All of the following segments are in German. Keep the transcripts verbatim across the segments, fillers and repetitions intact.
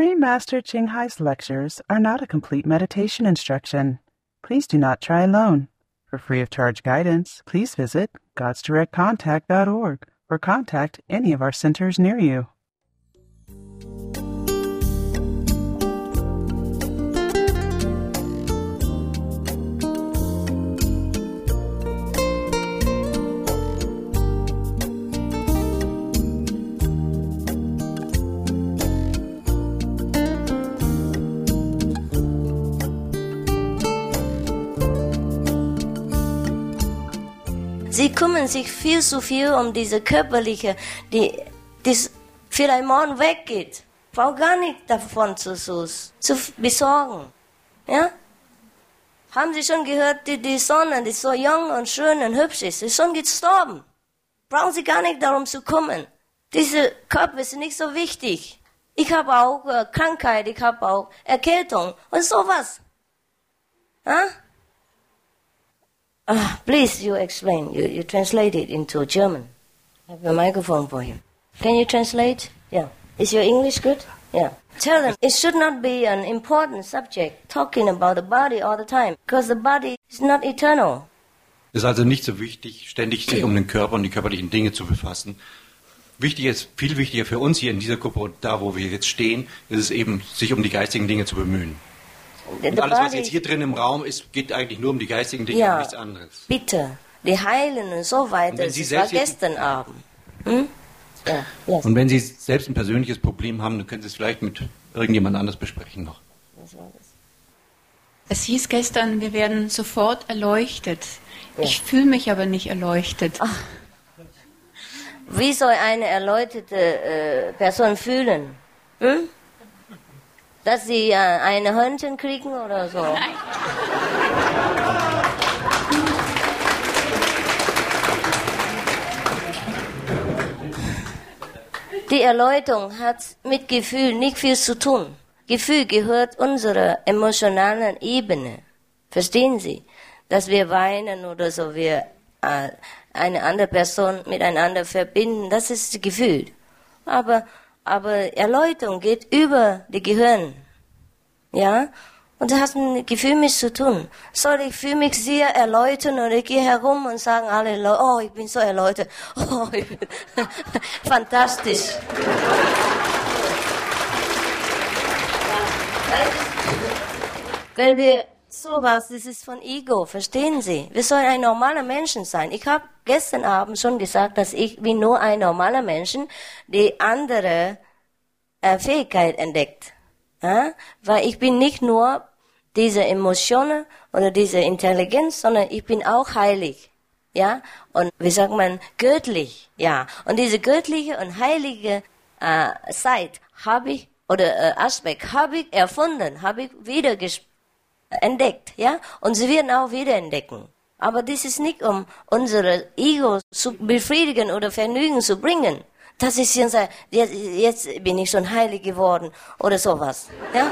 Supreme Master Ching Hai's lectures are not a complete meditation instruction. Please do not try alone. For free of charge guidance, please visit gods direct contact dot org or contact any of our centers near you. Sie kümmern sich viel zu viel um diese körperliche, die, die vielleicht morgen weggeht. Braucht gar nicht davon zu, zu, zu besorgen. Ja? Haben Sie schon gehört, die, die Sonne, die so jung und schön und hübsch ist, ist schon gestorben. Brauchen Sie gar nicht darum zu kümmern. Diese Körper ist nicht so wichtig. Ich habe auch äh, Krankheit, ich habe auch Erkältung und sowas. Ja? Uh, please, you explain. You, you translate it into German. I have a microphone for you. Can you translate? Yeah. Is your English good? Yeah. Tell them it should not be an important subject, talking about the body all the time, because the body is not eternal. Es ist also nicht so wichtig, ständig sich um den Körper und die körperlichen Dinge zu befassen. Wichtig ist, viel wichtiger für uns hier in dieser Gruppe und da, wo wir jetzt stehen, ist es eben, sich um die geistigen Dinge zu bemühen. Und alles, was jetzt hier drin im Raum ist, geht eigentlich nur um die geistigen Dinge ja, und nichts anderes. Bitte, die Heilen und so weiter, und das war gestern Abend. Hm? Ja, yes. Und wenn Sie selbst ein persönliches Problem haben, dann können Sie es vielleicht mit irgendjemand anders besprechen noch. Es hieß gestern, wir werden sofort erleuchtet. Ja. Ich fühle mich aber nicht erleuchtet. Ach. Wie soll eine erleuchtete äh, Person fühlen? Hm? Dass sie äh, eine Hörnchen kriegen oder so? Nein. Die Erleuchtung hat mit Gefühl nicht viel zu tun. Gefühl gehört unserer emotionalen Ebene. Verstehen Sie? Dass wir weinen oder so, wir äh, eine andere Person miteinander verbinden, das ist das Gefühl. Aber Aber Erleuchtung geht über die Gehirn. Ja? Und das hat mit Gefühl mit zu tun. Soll ich fühle mich sehr erleuchtet und ich gehe herum und sagen alle Leute, oh, ich bin so erleuchtet. Oh, ich bin fantastisch. Wenn wir sowas, das ist von Ego, verstehen Sie? Wir sollen ein normaler Mensch sein. Ich habe gestern Abend schon gesagt, dass ich bin nur ein normaler Mensch, die andere äh, Fähigkeit entdeckt. Ja? Weil ich bin nicht nur diese Emotionen oder diese Intelligenz, sondern ich bin auch heilig. Ja? Und wie sagt man, göttlich. Ja. Und diese göttliche und heilige äh, Seite habe ich, oder äh, Aspekt habe ich erfunden, habe ich wieder gesprochen. Entdeckt, ja, und sie werden auch wieder entdecken. Aber das ist nicht, um unsere Ego zu befriedigen oder Vergnügen zu bringen. Das ist jetzt, jetzt, jetzt bin ich schon heilig geworden oder sowas, ja.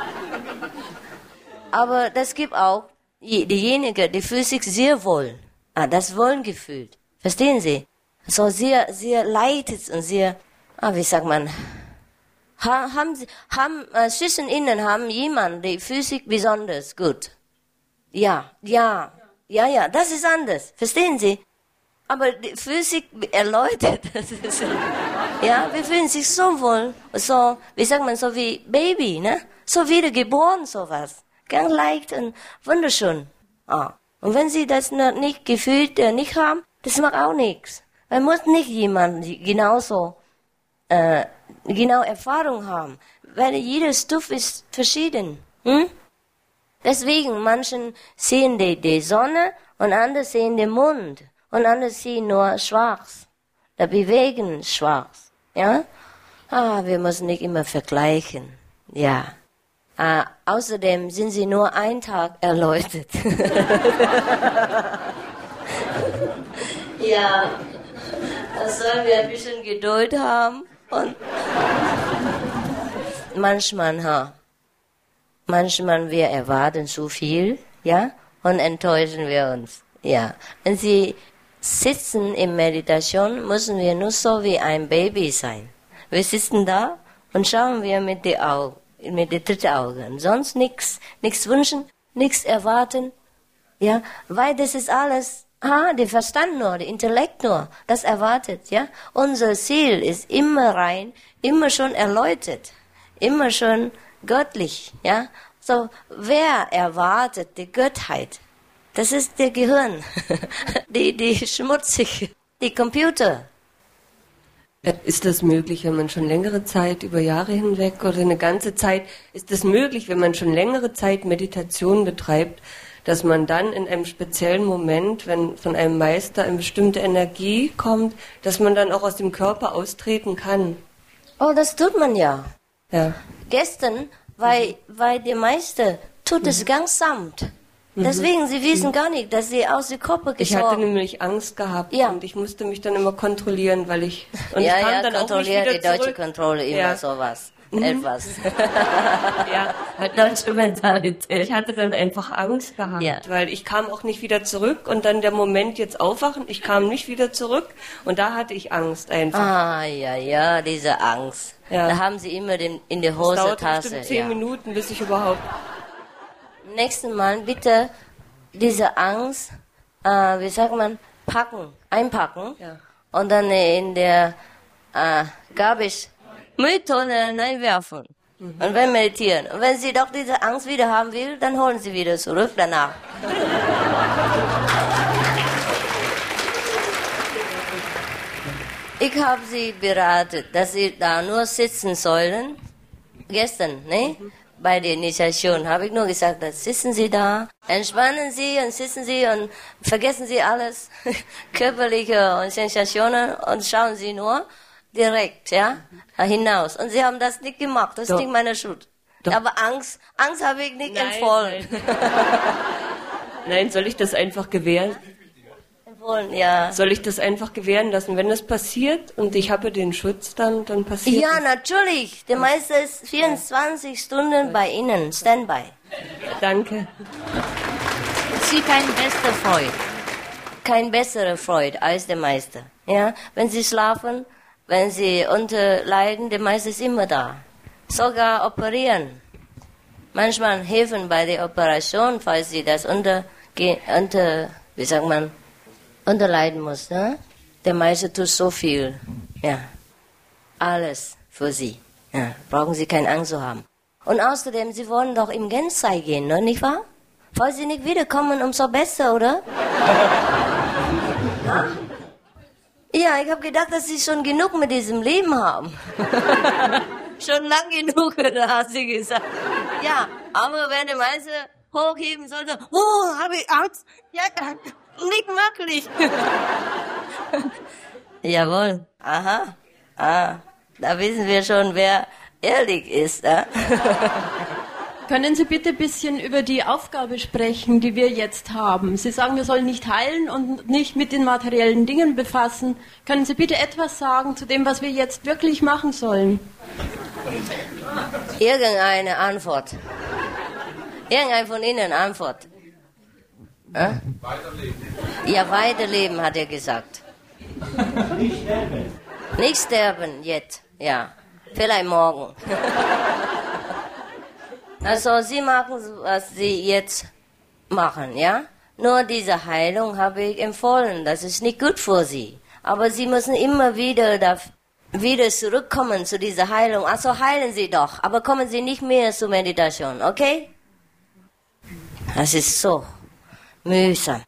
Aber das gibt auch diejenigen, die fühlen sich sehr wohl. Ah, das Wohlgefühl. Verstehen Sie? So sehr, sehr leitet und sehr, ah, wie sagt man, Ha, haben, haben, äh, zwischen ihnen haben jemand, der fühlt sich besonders gut. Ja, ja, ja, ja, das ist anders. Verstehen Sie? Aber die fühlt sich erleuchtet. Das ist, ja, wir fühlen sich so wohl, so, wie sagt man, so wie Baby, ne? So wiedergeboren, sowas. Ganz leicht und wunderschön. Ah. Und wenn Sie das noch nicht gefühlt, äh, nicht haben, das macht auch nichts. Man muss nicht jemand genauso, äh, genau Erfahrung haben, weil jeder Stufe ist verschieden. Hm? Deswegen, manchen sehen die, die Sonne und andere sehen den Mond und andere sehen nur schwarz. Da bewegen schwarz. Ja? Ah, wir müssen nicht immer vergleichen. Ja. Ah, außerdem sind sie nur einen Tag erleuchtet. Ja, da sollen wir ein bisschen Geduld haben. Und manchmal, ha, manchmal wir erwarten zu viel, ja, und enttäuschen wir uns, ja. Wenn Sie sitzen in Meditation, müssen wir nur so wie ein Baby sein. Wir sitzen da und schauen wir mit den Augen, mit den dritten Augen. Sonst nichts, nichts wünschen, nichts erwarten. Ja, weil das ist alles, ah, der Verstand nur, der Intellekt nur, das erwartet, ja. Unser Ziel ist immer rein, immer schon erleuchtet, immer schon göttlich, ja. So, wer erwartet die Göttheit? Das ist der Gehirn, die, die schmutzig, die Computer. Ist das möglich, wenn man schon längere Zeit, über Jahre hinweg oder eine ganze Zeit, ist es möglich, wenn man schon längere Zeit Meditation betreibt, dass man dann in einem speziellen Moment, wenn von einem Meister eine bestimmte Energie kommt, dass man dann auch aus dem Körper austreten kann? Oh, das tut man ja. Ja. Gestern, weil, weil der Meister tut es ganz sanft. Deswegen, sie wissen gar nicht, dass sie aus dem Körper geschoben. Ich hatte nämlich Angst gehabt ja. und ich musste mich dann immer kontrollieren, weil ich... Und ja, ich kam ja, dann kontrolliert auch nicht die wieder deutsche zurück. Kontrolle immer ja. sowas. Mhm. Etwas. ja, deutsche Mentalität. Ich hatte dann einfach Angst gehabt, ja. weil ich kam auch nicht wieder zurück und dann der Moment jetzt aufwachen, ich kam nicht wieder zurück und da hatte ich Angst einfach. Ah, ja, ja, diese Angst. Ja. Da haben sie immer den, in der Es dauerte Hosentasche. bestimmt zehn ja. Minuten, bis ich überhaupt... Nächsten Mal bitte diese Angst, äh, wie sagt man, packen, einpacken Ja. und dann in der äh, Garbage Mülltonne hineinwerfen mhm. und dann meditieren. Und wenn Sie doch diese Angst wieder haben will, dann holen Sie wieder zurück danach. Ich habe Sie beraten, dass Sie da nur sitzen sollen. Gestern, ne? Mhm. Bei der Initiation habe ich nur gesagt, dass sitzen Sie da, entspannen Sie und sitzen Sie und vergessen Sie alles, körperliche und Sensationen und schauen Sie nur direkt, ja, hinaus. Und Sie haben das nicht gemacht, das Doch. ist nicht meine Schuld. Doch. Aber Angst, Angst habe ich nicht Nein, empfohlen. Nein. Nein, soll ich das einfach gewähren? empfohlen, ja. Soll ich das einfach gewähren lassen? Wenn das passiert und ich habe den Schutz, dann, dann passiert Ja, es. natürlich. Der Meister ist vierundzwanzig Stunden bei Ihnen, Standby. Danke. Sie kein bester Freund. Kein besserer Freund als der Meister. Ja, wenn Sie schlafen, wenn Sie unter leiden, der Meister ist immer da. Sogar operieren. Manchmal helfen bei der Operation, falls Sie das unter, unter wie sagt man, unterleiden muss. Ne? Der Meister tut so viel. Ja, alles für Sie. Ja, brauchen Sie keine Angst zu haben. Und außerdem, Sie wollen doch im Genzeit gehen, ne? Nicht wahr? Falls Sie nicht wiederkommen, umso besser, oder? Ja, ich habe gedacht, dass Sie schon genug mit diesem Leben haben. Schon lang genug, da hat sie gesagt. Ja, aber wenn der Meister hochheben sollte, oh, habe ich Angst. Ja, nicht wirklich. Jawohl, aha, ah, da wissen wir schon, wer ehrlich ist. Äh? Können Sie bitte ein bisschen über die Aufgabe sprechen, die wir jetzt haben? Sie sagen, wir sollen nicht heilen und nicht mit den materiellen Dingen befassen. Können Sie bitte etwas sagen zu dem, was wir jetzt wirklich machen sollen? Irgendeine Antwort. Irgendein von Ihnen Antwort. Äh? Weiterleben. Ja, weiterleben, hat er gesagt. Nicht sterben. Nicht sterben, jetzt, ja. Vielleicht morgen. Also, Sie machen, was Sie jetzt machen, ja? Nur diese Heilung habe ich empfohlen. Das ist nicht gut für Sie. Aber Sie müssen immer wieder, da, wieder zurückkommen zu dieser Heilung. Also heilen Sie doch, aber kommen Sie nicht mehr zur Meditation, okay? Das ist so mühsam.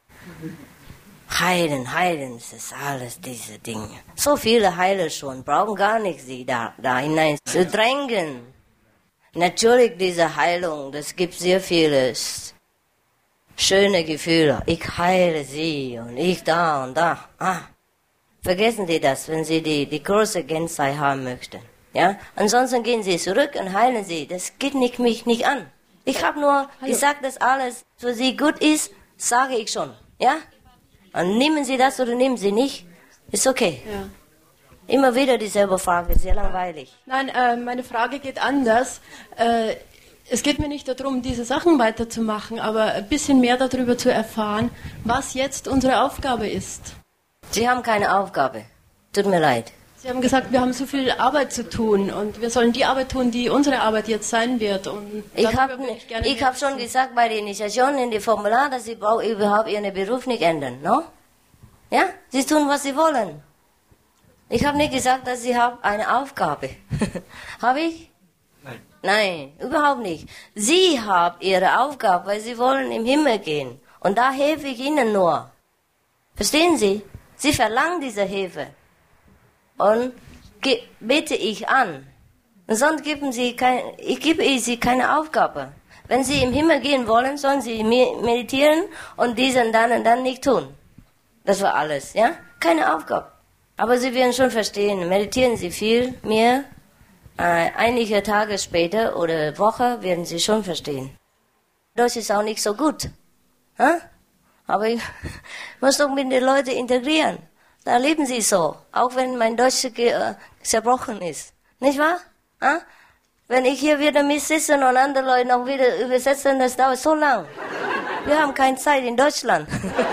Heilen, heilen, das ist alles diese Dinge. So viele Heiler schon, brauchen gar nicht Sie da, da hinein zu drängen. Natürlich, diese Heilung, das gibt sehr vieles. Schöne Gefühle. Ich heile Sie und ich da und da. Ah. Vergessen Sie das, wenn Sie die, die große Gänzei haben möchten. Ja? Ansonsten gehen Sie zurück und heilen Sie. Das geht nicht, mich nicht an. Ich habe nur Hallo. gesagt, dass alles für Sie gut ist, sage ich schon. Ja? Und nehmen Sie das oder nehmen Sie nicht, ist okay. Ja. Immer wieder dieselbe Frage, sehr langweilig. Nein, äh, meine Frage geht anders. Äh, es geht mir nicht darum, diese Sachen weiterzumachen, aber ein bisschen mehr darüber zu erfahren, was jetzt unsere Aufgabe ist. Sie haben keine Aufgabe. Tut mir leid. Sie haben gesagt, wir haben so viel Arbeit zu tun und wir sollen die Arbeit tun, die unsere Arbeit jetzt sein wird. Und ich darüber habe würde gerne ich mehr hab schon wissen. gesagt bei der Initiation in die Formular, dass sie brauchen überhaupt ihren Beruf nicht ändern. No? Ja? Sie tun, was sie wollen. Ich habe nicht gesagt, dass sie haben eine Aufgabe. Habe ich? Nein. Nein, überhaupt nicht. Sie haben ihre Aufgabe, weil sie wollen im Himmel gehen. Und da helfe ich ihnen nur. Verstehen Sie? Sie verlangen diese Hilfe. Und ge- bete ich an. Und sonst geben sie kein, ich gebe sie keine Aufgabe. Wenn sie im Himmel gehen wollen, sollen sie me- meditieren und diesen dann und dann nicht tun. Das war alles, ja? Keine Aufgabe. Aber sie werden schon verstehen, meditieren sie viel mehr. Äh, einige Tage später oder Woche werden sie schon verstehen. Deutsch ist auch nicht so gut. Hä? Aber ich muss doch mit den Leuten integrieren. Da leben sie so, auch wenn mein Deutsch äh, zerbrochen ist. Nicht wahr? Hä? Wenn ich hier wieder mitsitze und andere Leute noch wieder übersetzen, das dauert so lang. Wir haben keine Zeit in Deutschland.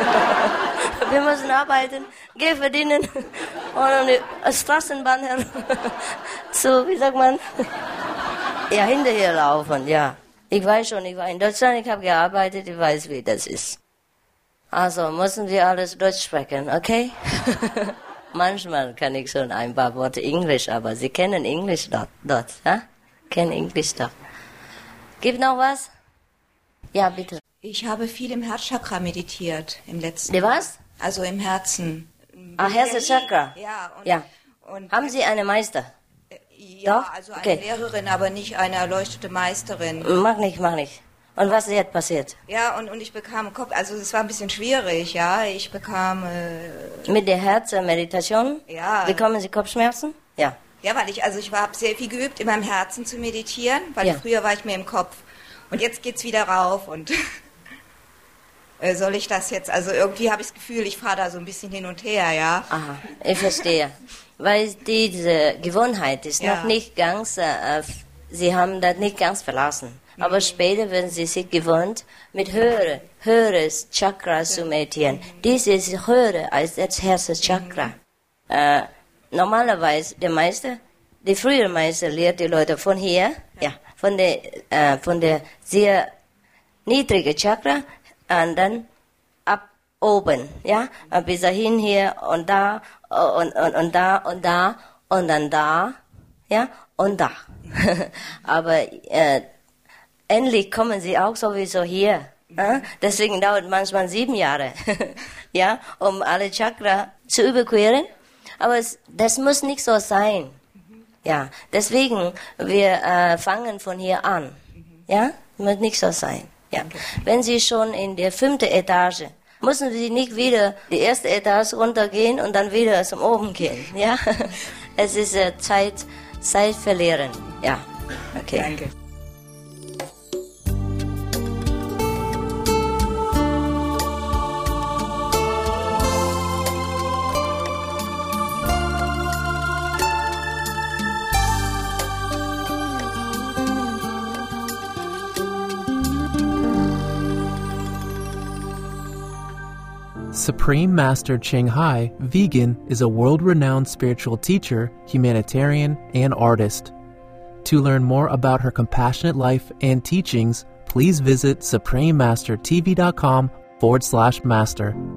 Wir müssen arbeiten, Geld verdienen und eine Straßenbahn herum. So, wie sagt man? Ja, hinterher laufen, ja. Ich weiß schon, ich war in Deutschland, ich habe gearbeitet, ich weiß, wie das ist. Also müssen wir alles Deutsch sprechen, okay? Manchmal kann ich schon ein paar Worte Englisch, aber Sie kennen Englisch dort, dort ja? Kennen Englisch dort. Gibt noch was? Ja, bitte. Ich habe viel im Herzchakra meditiert im letzten Die was? Jahr. Also im Herzen. Ah, Herzchakra. Ja. Und, Ja. Und Haben Sie eine Meister? ja, Doch? also eine Okay. Lehrerin, aber nicht eine erleuchtete Meisterin. Mach nicht, mach nicht. Und was ist jetzt passiert? Ja, und, und ich bekam Kopf, also es war ein bisschen schwierig, ja. Ich bekam, äh, Mit der Herzmeditation? Ja. Bekommen Sie Kopfschmerzen? Ja. ja, weil ich, also ich habe sehr viel geübt, in meinem Herzen zu meditieren, weil Ja. früher war ich mehr im Kopf. Und jetzt geht's wieder rauf und äh, soll ich das jetzt, also irgendwie habe ich das Gefühl, ich fahre da so ein bisschen hin und her, ja. Aha, ich verstehe. Weil diese Gewohnheit ist Ja. noch nicht ganz, äh, Sie haben das nicht ganz verlassen. Aber später werden Sie sich gewohnt, mit höhere, höheres Chakra zu meditieren. Dies ist höher als das Herzchakra. Äh, normalerweise der Meister, der frühere Meister lehrt die Leute von hier, ja, von der, äh, von der sehr niedrigen Chakra und dann ab oben, ja, und bis dahin hier und da und, und, und da und da und dann da, ja, und da. Aber äh, endlich kommen sie auch sowieso hier. Äh? Deswegen dauert manchmal sieben Jahre, ja, um alle Chakra zu überqueren. Aber es, das muss nicht so sein. Ja, deswegen wir äh, fangen von hier an. Ja, muss nicht so sein. Ja, wenn Sie schon in der fünften Etage, müssen Sie nicht wieder die erste Etage runtergehen und dann wieder zum oben gehen. Ja, es ist äh, Zeit, Zeit verlieren. Ja, okay. Danke. Supreme Master Ching Hai, vegan, is a world-renowned spiritual teacher, humanitarian, and artist. To learn more about her compassionate life and teachings, please visit suprememastertv.com forward slash master.